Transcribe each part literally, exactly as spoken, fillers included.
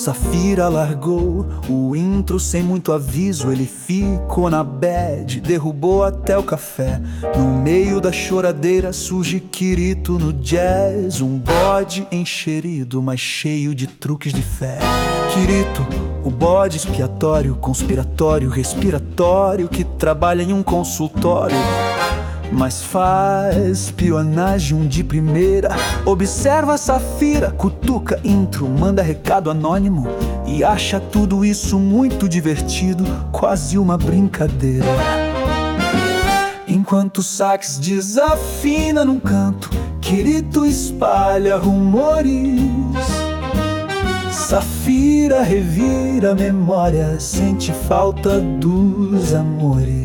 Safira largou o intro sem muito aviso. Ele ficou na bad, derrubou até o café. No meio da choradeira surge Quirito no jazz. Um bode encherido, mas cheio de truques de fé. Quirito, o bode expiatório, conspiratório, respiratório, que trabalha em um consultório, mas faz espionagem de primeira. Observa a Safira, cutuca intro, manda recado anônimo e acha tudo isso muito divertido, quase uma brincadeira. Enquanto o sax desafina num canto, Quirito espalha rumores. Safira revira memória, sente falta dos amores.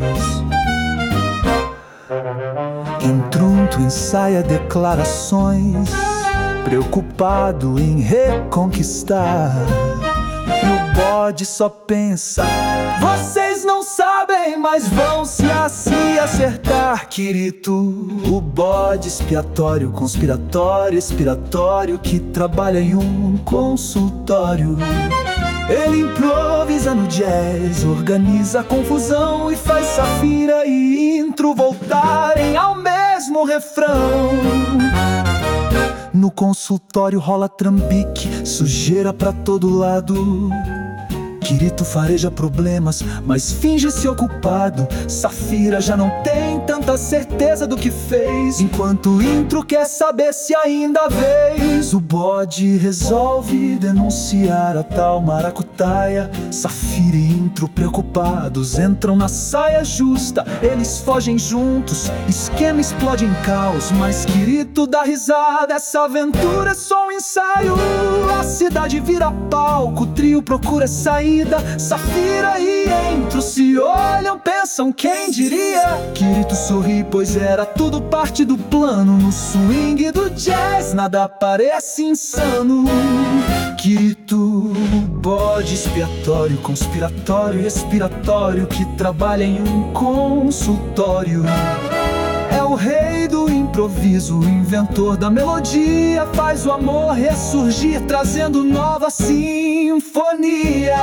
Entrunto ensaia declarações, preocupado em reconquistar. E o bode só pensa: vocês não sabem, mas vão se assim acertar. Quirito, o bode expiatório, conspiratório, expiratório, que trabalha em um consultório. Ele improvisa no jazz, organiza a confusão e faz Safira e intro voltarem ao mesmo refrão. No consultório rola trambique, sujeira pra todo lado. Quirito fareja problemas, mas finge-se ocupado. Safira já não tem tanta certeza do que fez, enquanto o intro quer saber se ainda há vez. O bode resolve denunciar a tal maracutaia. Safira e intro preocupados entram na saia justa. Eles fogem juntos, esquema explode em caos, mas Quirito dá risada. Essa aventura é só um ensaio. A cidade vira palco, o trio procura sair. Safira e intro se olham, pensam, quem diria? Quirito sorri, pois era tudo parte do plano. No swing do jazz nada parece insano. Quirito, bode expiatório, conspiratório, respiratório, que trabalha em um consultório. É o rei do improviso, o inventor da melodia. Faz o amor ressurgir, trazendo nova sinfonia.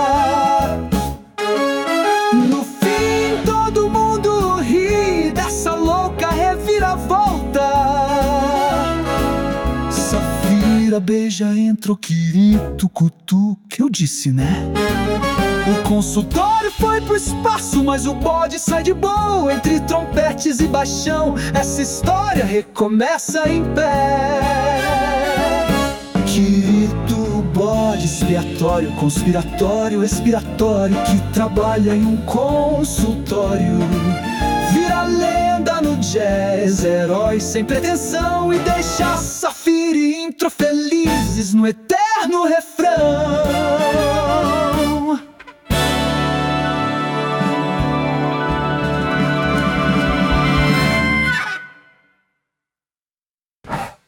No fim todo mundo ri dessa louca reviravolta. Safira beija, entra o Quirito, cutuca. Eu disse, né? O consultório foi pro espaço, mas o bode sai de boa. Entre trompetes e baixão, essa história recomeça em pé. Quirito, bode expiatório, conspiratório, expiratório, que trabalha em um consultório. Vira lenda no jazz, herói sem pretensão, e deixa Safira e intro felizes no eterno refrão.